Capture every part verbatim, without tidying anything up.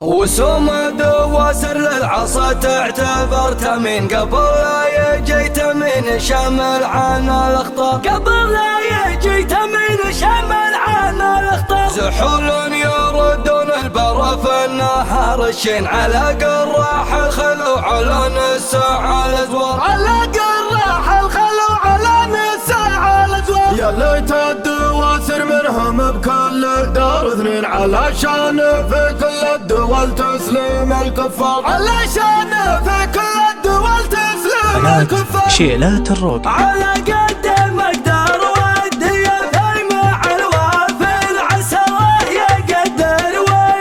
وسمد واسر للعصا تعتبر تمين قبل لا يجي تمين شامل عن الاخطار قبل لا يجي تمين شامل عن الاخطار زحول يردون البرف النهار الشين على قراح الخلوع على نساع الازوار على قراح الخلوع على نساع الازوار يا ليت الدواسر منهم بكل دار اثنين علشان في كل الدول تسلم الكفار علشان في كل الدول تسلم الكفار شيلات الروق على قد المقدار ودي في مع الوافي العسوة يقدر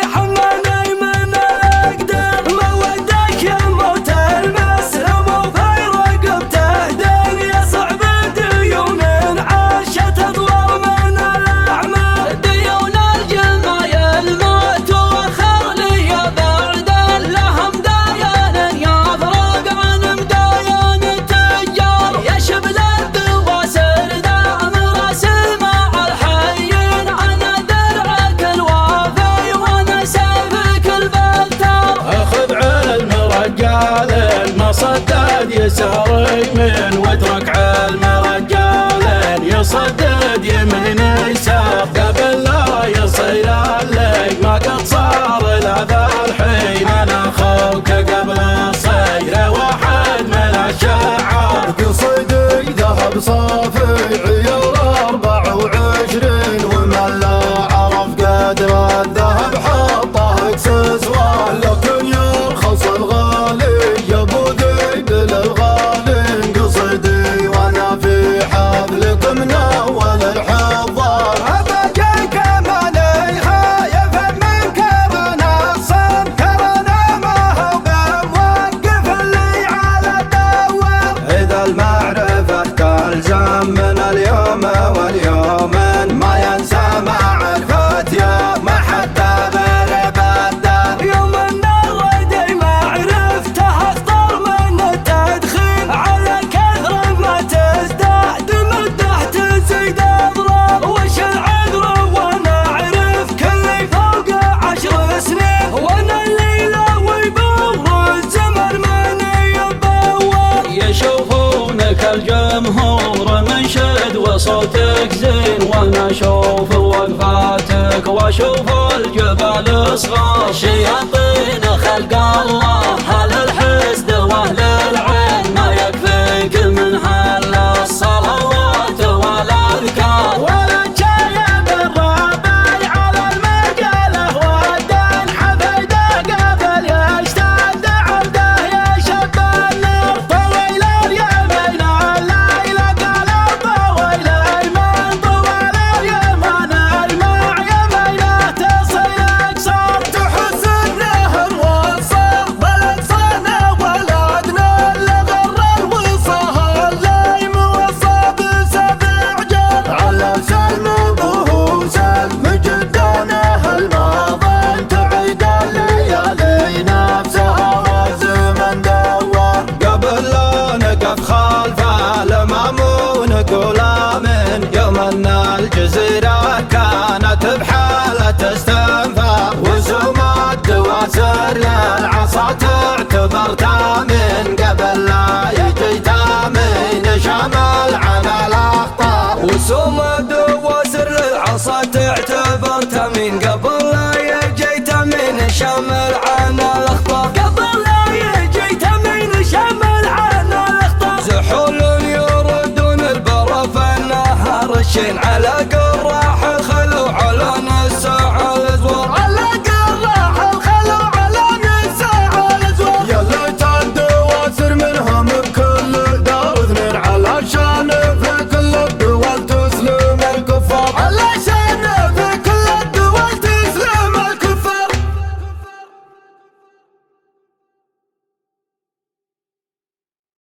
ويحمل من الاقدار ما ودك يا موت المسلم وفي رقبته دنيا صعب ديون عاشت اضوار من الاعمال ديون الجمايل موت وخر لي بعد لهم داين يفرق عن مداين التجار يا شبل الدواسر دام راسي مع الحيين انا درعك الوافي وانا سيفك البتار اخذ علم رجال المصدد يسار يمين واترك علم رجال يصدد يمين يسار قبل لا يصير الليل ما قد صار لذا الحين انا اخوك قبل الصير واحد من الشعار قصيدي ذهب صافي عيار أربع وعشرين ومن لا عرف قدر الذهب حطه اكسسوار لكن يرخص الغالي يا ابو ذيب للغالي قصيدي وانا في حفلكم من اول الحضار ابقى كمان خايف من كرنا الصم كرنا ما هو بموقف اللي على الدوام إذا المعرفة تلزم من اليوم واليومين ما ينسى معرفة يوم ما حتى غير بدل يوم النار دي ما عرفته اخطر من التدخين على كثر ما تزداد مده تزيد اضرار وش العذر وانا اعرف كلي فوق عشر سنين وانا الليله ويبور الزمن ماني يبور يشوفونك الجمهور منشد وصوتك زين وانا اشوف وقفاتك واشوف الجبال صغار شياطين خلق الله هل الحسد واهل العين ما يكفيك من هل الصلوات والاذكار ولا جايب الرباي على المقاله والدين حفيده قبل يشتد عبده يا شب النار طويل اليمين الليل قال طويل ايمن طوال اليمن الماع يمينه تصل اقصار تحس انه موصل بلد صنع ولدنا اللي غر الوصال اللي موصى بسبع جر على سلم ابوه سلم جدانه الماضي تعيد الليالي نفسها والزمن دوار قبل لا نقف خلفه المامون نقول امين يوم ان الجزيره كانت بحاله استنفار وسم الدواسر للعصا تعتبر تامين قبل لا يجي تامين شمل عن الاخطار وسمد واسر للعصا تعتبر تمين قبل لا يجي تمين شامل عن الاخطار قبل لا يجي تمين شامل عن الاخطار زحول يردون البرف النهار الشين على قراح